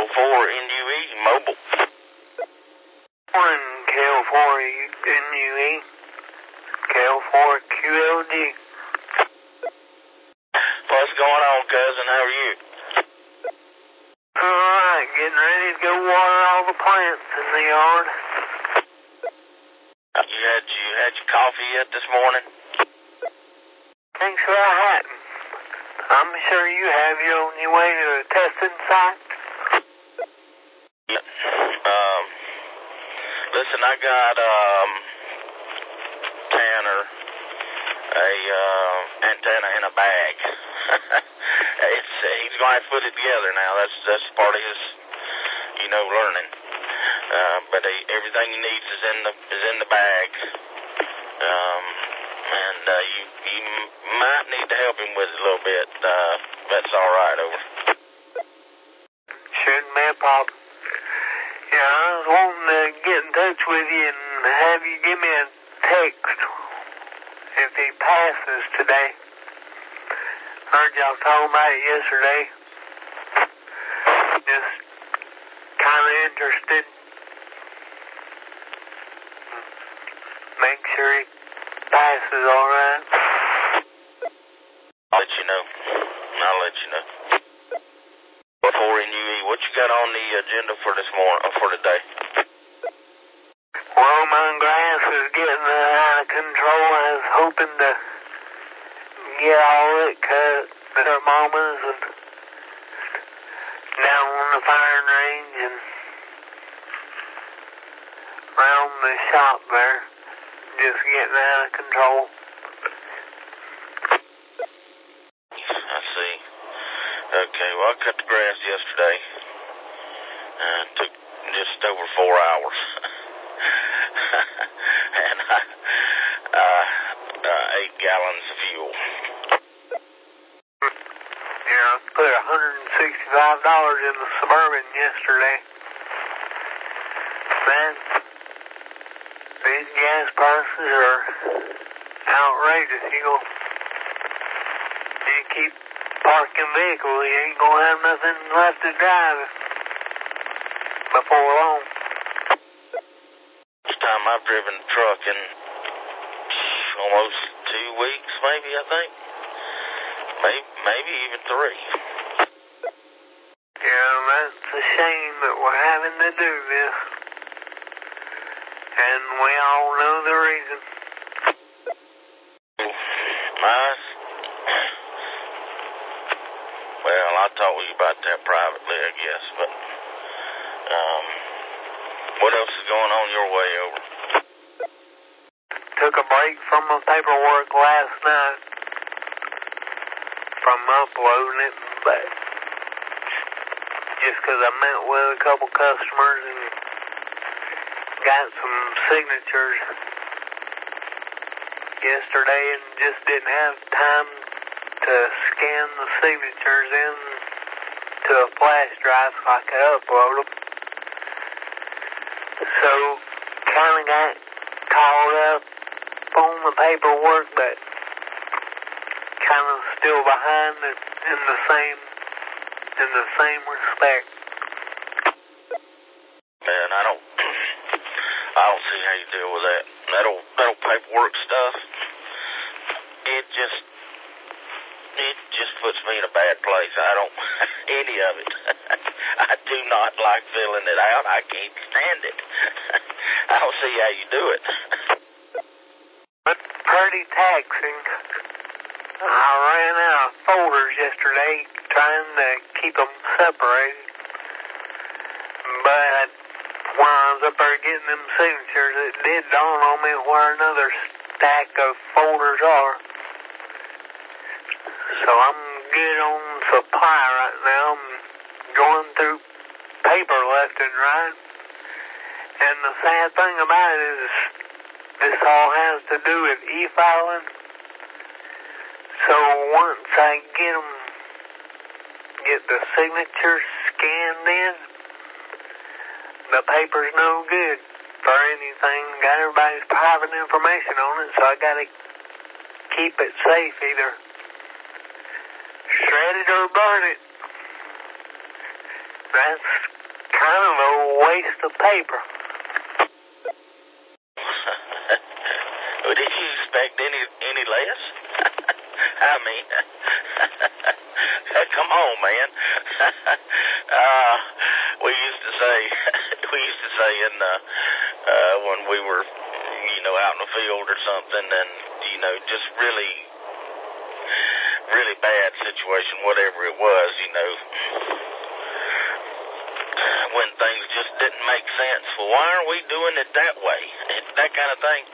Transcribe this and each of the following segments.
KL4NUE Mobile. Morning, KL4NUE. KL4QLD. What's going on, cousin? How are you? Alright, getting ready to go water all the plants in the yard. You had your coffee yet this morning? Thanks for I hadn't. I'm sure you have. You on your way to a testing site? Yeah. Listen, I got Tanner a antenna in a bag. He's going to have to put it together now. That's part of his, learning. But everything he needs is in the bag. And you might need to help him with it a little bit. That's all right, over. Shouldn't be a problem. Yeah, I was wanting to get in touch with you and have you give me a text if he passes today. Heard y'all talking about it yesterday. Just kind of interested. Make sure he passes all right. I'll let you know. Before NUE, what you got on the agenda for this morning, for today? Well, my grass is getting out of control. I was hoping to get all it cut at our mama's and down on the firing range and around the shop there. Just getting out of control. I see. Okay, well, I cut the grass yesterday. It took just over 4 hours. And I 8 gallons of fuel. Yeah, I put $165 in the Suburban yesterday. Man, these gas prices are outrageous. You keep parking vehicles, you ain't gonna have nothing left to drive before long. This time I've driven a truck in almost 2 weeks, maybe, I think. Maybe even 3. Yeah, that's a shame that we're having to do this. And we all know the reason. Well, I'll talk with you about that privately, I guess, but what else is going on your way, over? Took a break from the paperwork last night from uploading it, but just because I met with a couple customers and got some signatures yesterday and just didn't have time to scan the signatures in to a flash drive so I could upload them. So, kind of got caught up on the paperwork, but kind of still behind in the same respect. Man, I don't see how you deal with that. That old paperwork stuff. It just puts me in a bad place. I don't any of it. I do not like filling it out. I can't stand it. I don't see how you do it. It's pretty taxing. I ran out of folders yesterday trying to keep them separated. But when I was up there getting them signatures, it did dawn on me where another stack of folders are. So I'm good on supply right now. I'm going through paper left and right. And the sad thing about it is this all has to do with e-filing. So once I get the signatures scanned in, the paper's no good for anything. Got everybody's private information on it, so I gotta keep it safe, either shred it or burn it. That's kind of a waste of paper. Well, did you expect any less? I mean, come on, man. We used to say in when we were, out in the field or something, and just really bad situation, whatever it was, when things just didn't make sense. Well, why are we doing it that way? That kind of thing.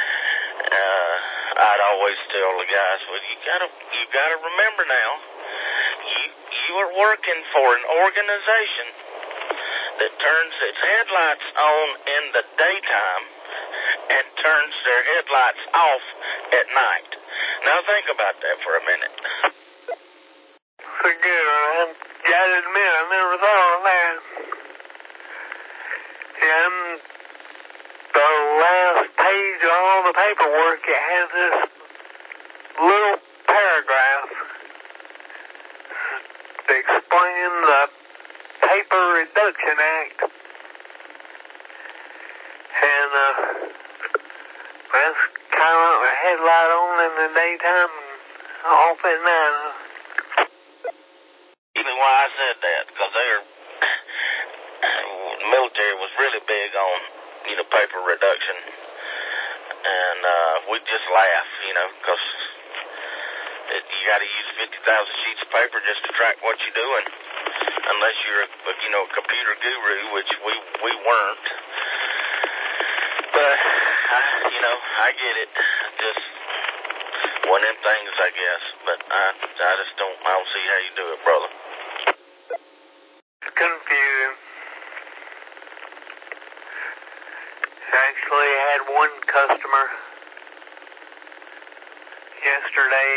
I'd always tell the guys, well, you gotta remember now, you are working for an organization that turns its headlights on in the daytime and turns their headlights off at night. Now think about that for a minute. Forget it, man. Gotta admit, I never thought of that. And the last page of all the paperwork, it has this little paragraph explaining the Paper Reduction Act. And that's kind of like a headlight on in the daytime and off at night. Even why I said that, because the military was really big on, paper reduction. And we'd just laugh, because you got to use 50,000 sheets of paper just to track what you're doing. Unless you're a computer guru, which we weren't. But, I get it. Just one of them things, I guess. But I just don't see how you do it, brother. It's confusing. Actually, I had one customer yesterday.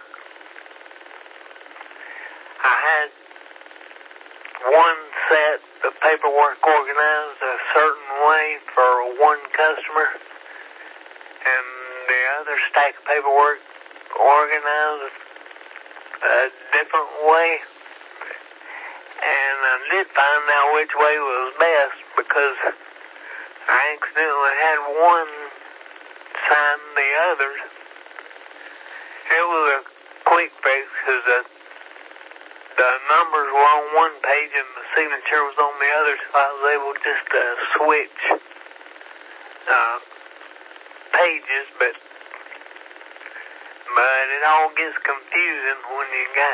I had one set of paperwork organized a certain way for one customer, and the other stack of paperwork organized a different way. And I did find out which way was best because I accidentally had one sign the other. It was a quick fix because the numbers were on one page and the signature was on the other, so I was able just to switch pages, but it all gets confusing when you got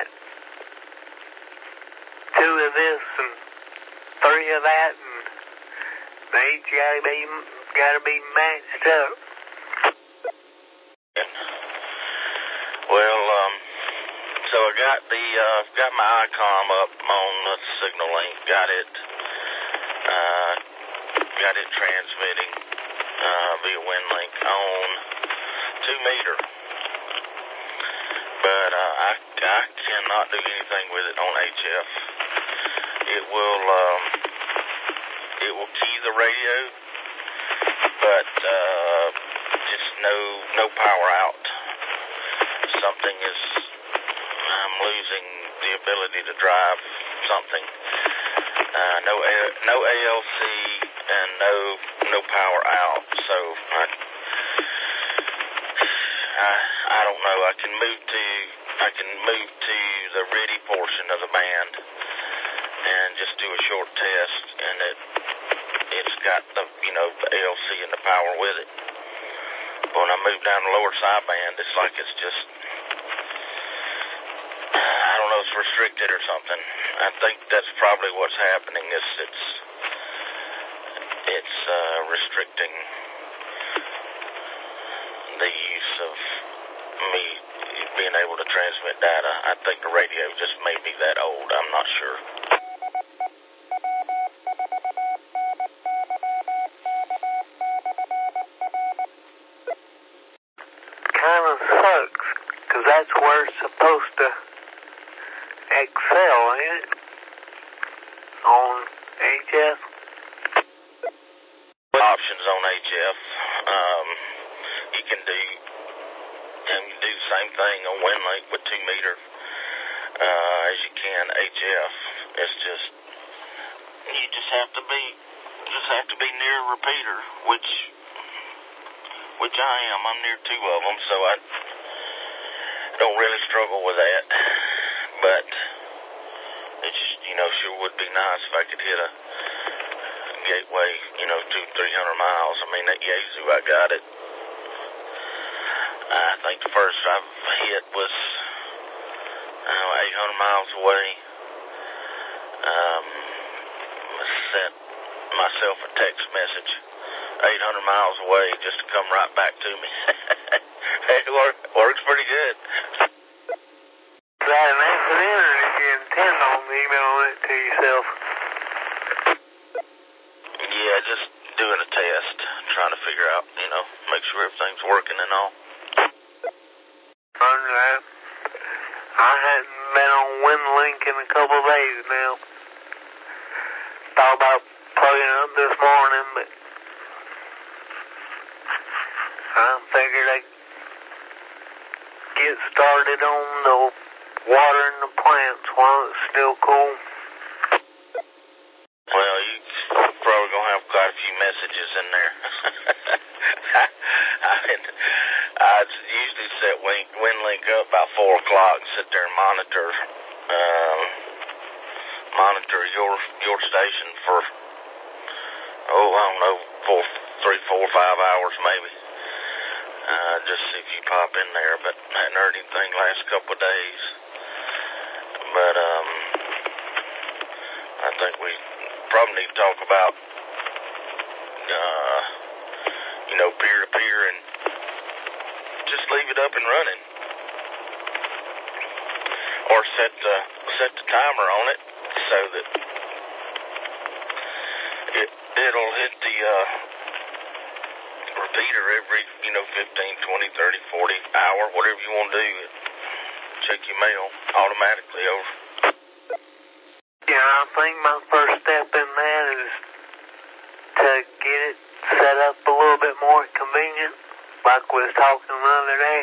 2 of this and 3 of that, and they each gotta be matched up. Well, so I got my ICOM up on the signal link, got it transmitting via WinLink on 2 meter. But I cannot do anything with it on HF. It will key the radio, but just no power out. I'm losing the ability to drive something. No ALC and no power out. So I don't know. I can move to the ready portion of the band and just do a short test, and it's got the ALC and the power with it. When I move down the lower sideband, it's like it's just, I don't know, it's restricted or something. I think that's probably what's happening. It's restricting the use of me being able to transmit data. I think the radio just may be that old. I'm not sure. Kind of sucks, because that's where it's supposed to excel, ain't it? On HF. Options on HF. You can do the same thing on WinLink with 2 meter as you can HF. It's just just have to be near a repeater, which I am. I'm near 2 of them, so I don't really struggle with that. But it's, sure would be nice if I could hit a gateway, 200-300 miles. I mean, that Yazoo, I got it. I think the first I've hit was 800 miles away. Sent myself a text message 800 miles away just to come right back to me. It works pretty good. Is that an accident, or did you intend on emailing it to yourself? Yeah, just doing a test, trying to figure out, make sure everything's working and all. Alright. I hadn't been on WinLink in a couple of days now. Thought about plugging it up this morning, but I figured I'd get started on the watering the plants while it's still cool. Well, you're probably going to have quite a few messages in there. I usually set WinLink up about 4 o'clock and sit there and monitor your station for, I don't know, 3, 4, 5 hours maybe. Just see if you pop in there, but I hadn't heard anything the last couple of days. But I think we probably need to talk about peer-to-peer and just leave it up and running, or set the timer on it so that it'll hit the repeater every 15, 20, 30, 40 hour, whatever you want to do. Check your mail automatically over. Yeah, I think my first step in that is to get it set up a little bit more convenient, like we was talking the other day.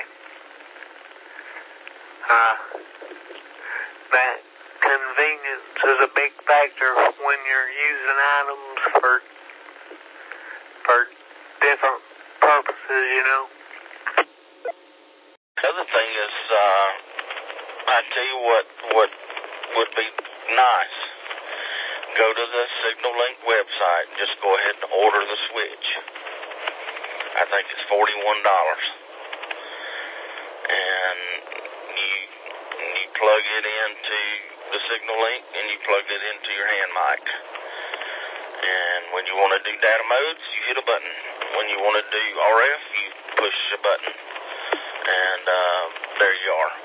That convenience is a big factor when you're using items for different purposes, The other thing is, I tell you what would be nice. Go to the SignalLink website and just go ahead and order the switch. I think it's $41. And you plug it into the SignalLink and you plug it into your hand mic. And when you want to do data modes, you hit a button. When you want to do RF, you push a button. And there you are,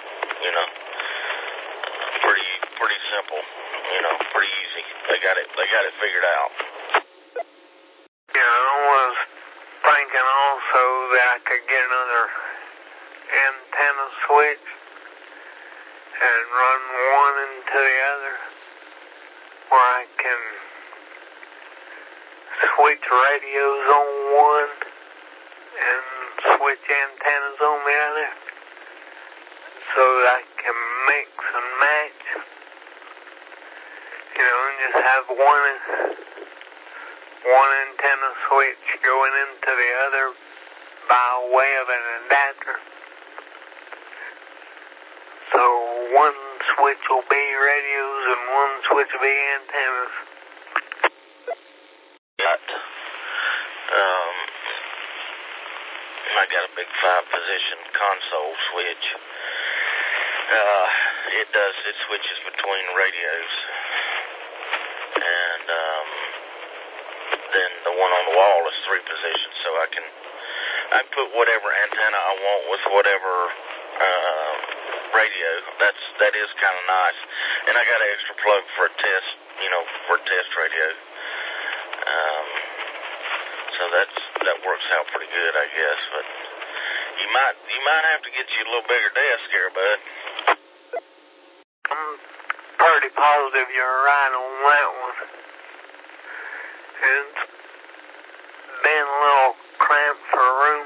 Pretty simple, pretty easy. They got it figured out. Yeah, I was thinking also that I could get another antenna switch and run one into the other, where I can switch radios on one and switch antennas on the other, so that I can mix and match, and just have one antenna switch going into the other by way of an adapter. So one switch will be radios and one switch will be antennas. I got a big 5-position console switch. It switches between radios. And then the one on the wall is 3 positions, so I can put whatever antenna I want with whatever radio. That is kind of nice. And I got an extra plug for a test, for a test radio. So that works out pretty good, I guess. But you might have to get you a little bigger desk here, bud. I'm pretty positive you're right on that one. It's been a little cramped for room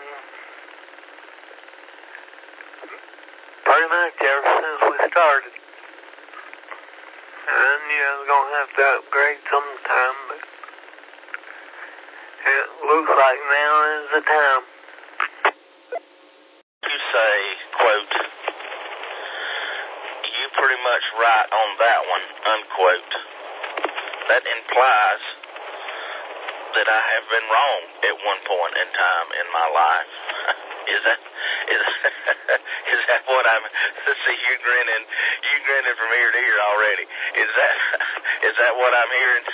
pretty much ever since we started. And I was going to have to upgrade sometime, but like now is the time. You say, quote, you pretty much right on that one, unquote. That implies that I have been wrong at one point in time in my life. Is that what I'm? See, you grinning from ear to ear already. Is that what I'm hearing?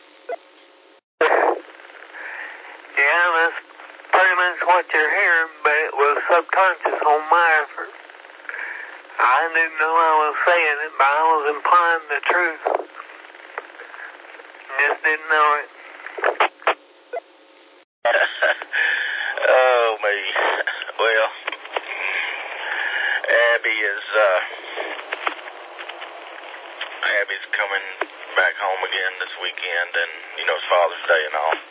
Yeah, that's pretty much what you're hearing, but it was subconscious on my effort. I didn't know I was saying it, but I was implying the truth. Just didn't know it. Oh, me. Well, Abby's coming back home again this weekend, and, it's Father's Day and all.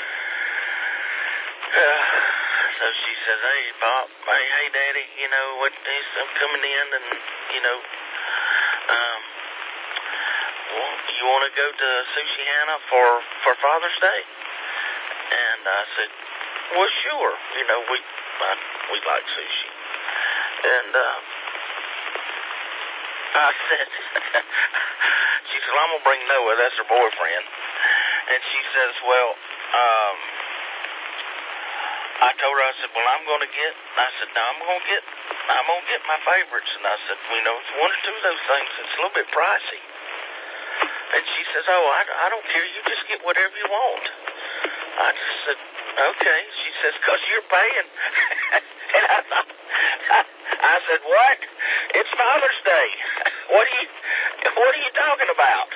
So she says, hey, Pop, hey, Daddy, I'm coming in, and, you want to go to Sushi Hannah for Father's Day? And I said, well, sure. We like sushi. And I said, she said, well, I'm going to bring Noah, that's her boyfriend. And she says, well, I told her, I said, well, I'm going to get my favorites. And I said, it's one or two of those things that's a little bit pricey. And she says, oh, I don't care. You just get whatever you want. I just said, okay. She says, because you're paying. And I said, what? It's Father's Day. What are you talking about?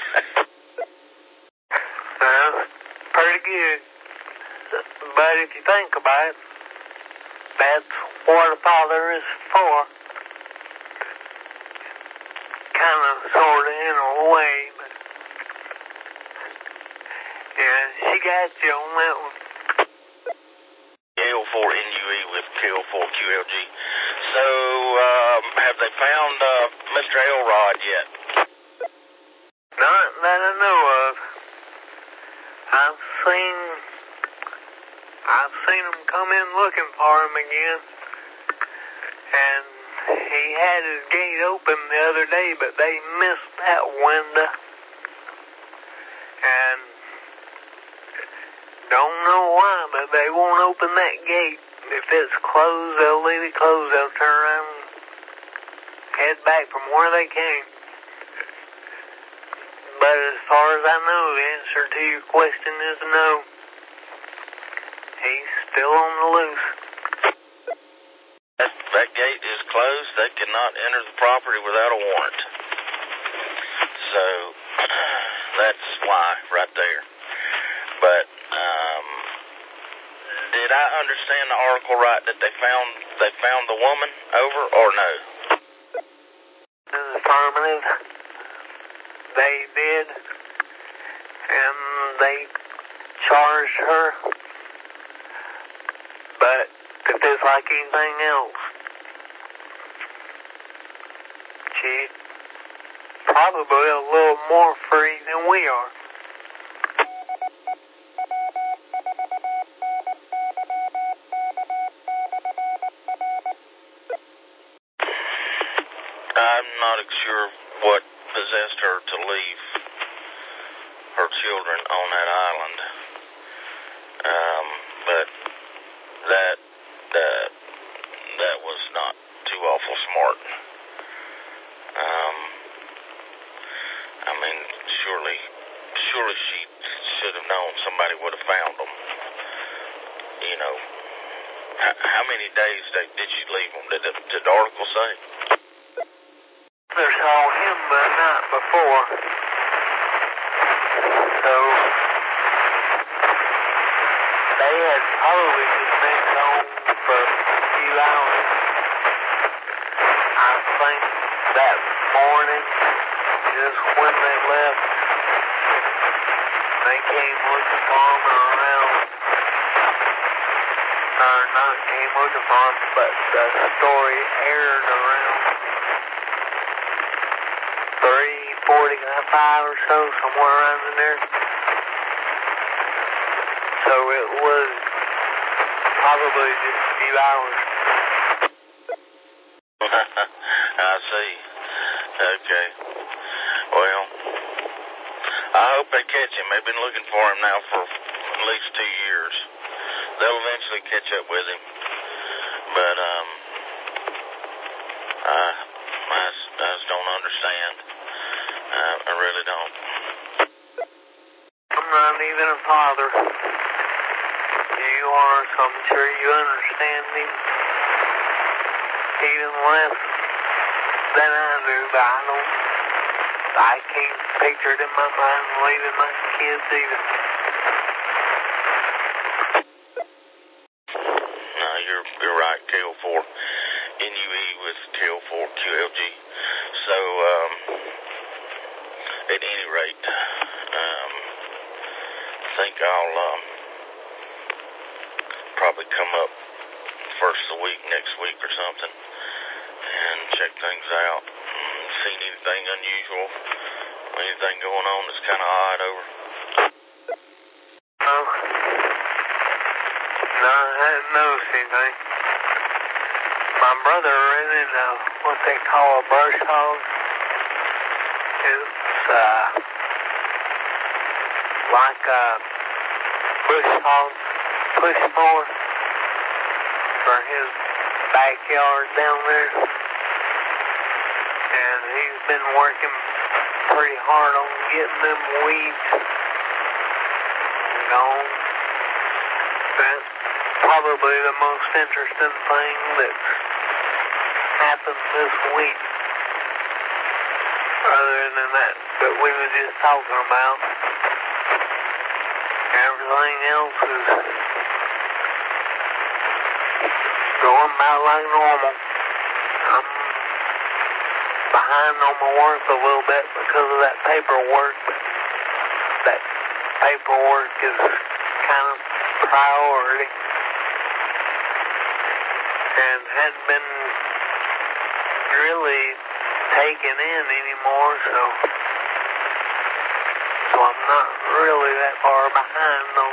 Well, pretty good. But if you think about it, that's what a father is for. Kind of, sort of, in a way, but yeah, she got you on that one. L4NUE with K4QLG. So, have they found Mr. Elrod yet? Not that I know of. I've seen him come in looking for him again. And he had his gate open the other day, but they missed that window. And don't know why, but they won't open that gate. If it's closed, they'll leave it closed. They'll turn around and head back from where they came. But as far as I know, the answer to your question is no. He's still on the loose. That gate is closed. They cannot enter the property without a warrant. So, that's why, right there. But, did I understand the article right that they found the woman over, or no? Affirmative. They did. And they charged her. But if it's like anything else, she's probably a little more free than we are. I'm not sure what possessed her to leave her children on that island. But that was not too awful smart. Surely she should have known somebody would have found them. How many days did she leave them? Did the article say? They saw him the night before. So they had probably just been gone for a few hours. I think that morning, just when they left, they came looking for him around. Or not came looking for him, but the story aired around 3:45 or so, somewhere around in there. So it was probably just a few hours. I see. Okay. Well, I hope they catch him. They've been looking for him now for at least 2 years. They'll eventually catch up with him. But, I just don't understand. I really don't. I'm not even a father. You are, so I'm sure you understand me even less than I do, but I can't picture it in my mind leaving my kids either. No, you're right. KO4 NUE with KO4 QLG. So, at any rate, I think I'll probably come up first of the week, next week or something, and check things out. Seen anything unusual? Anything going on that's kind of odd over? No, I hadn't noticed anything. My brother rented what they call a brush hog. It's like a bush hog push mower for his backyard down there. And he's been working pretty hard on getting them weeds gone. That's probably the most interesting thing that's happened this week. Other than that we were just talking about. Everything else is going about like normal. I'm behind on my work a little bit because of that paperwork, but that paperwork is kind of priority and hadn't been really taken in anymore, so I'm not really that far behind on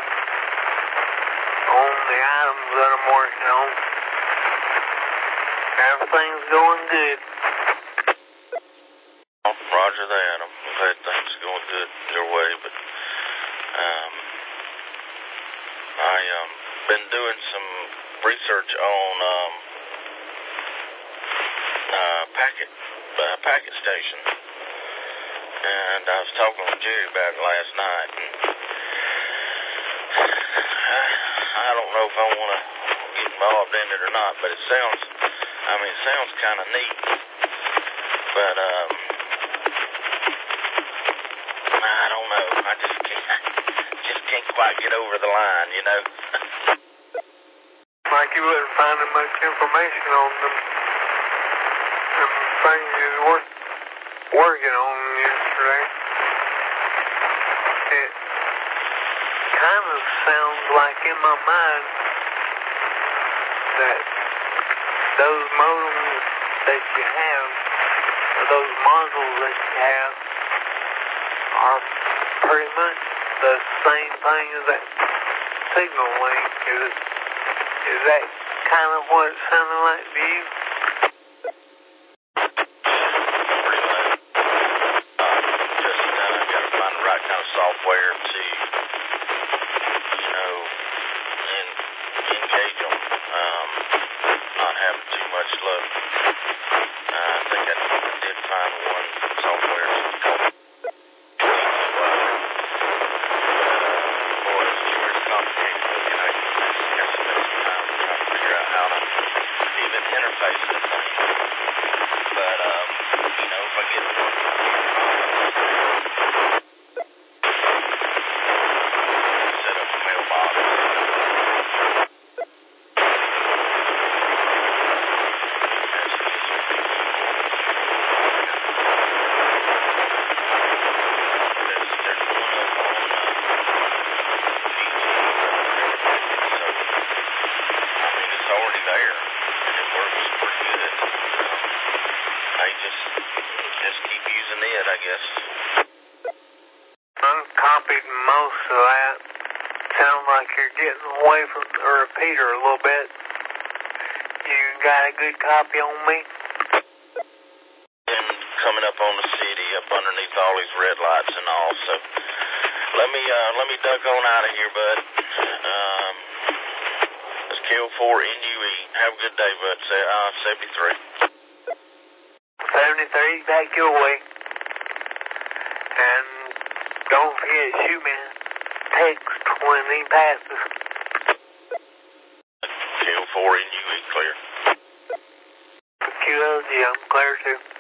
the items that I'm working on. Everything's going good. Roger that. I'm glad things are going good your way, but I been doing some research on packet station, and I was talking with Jerry about it last night, and I don't know if I want to get involved in it or not, but it sounds kind of neat, but I don't know. I just can't quite get over the line, you know. Like you wasn't finding much information on them things you was working on yesterday. It kind of sounds like in my mind that those modems that you have, or those modules that you have, are pretty much the same thing as that signal link. Is that kind of what it sounded like to you? Software to, engage them, not having too much luck. I think I did find one software called boy, it's pretty complicated looking. I got to spend some time trying to figure out how to even interface this thing. But, if I get it working, I guess. Uncopied most of that. Sounds like you're getting away from the repeater a little bit. You got a good copy on me? And coming up on the city, up underneath all these red lights and all, so let me duck on out of here, bud. Let's kill 4 NUE. Have a good day, bud. 73. 73, back your way. And don't forget, shoot me a text when he passes. Kill 4 NUE, clear. QLG, I'm clear too.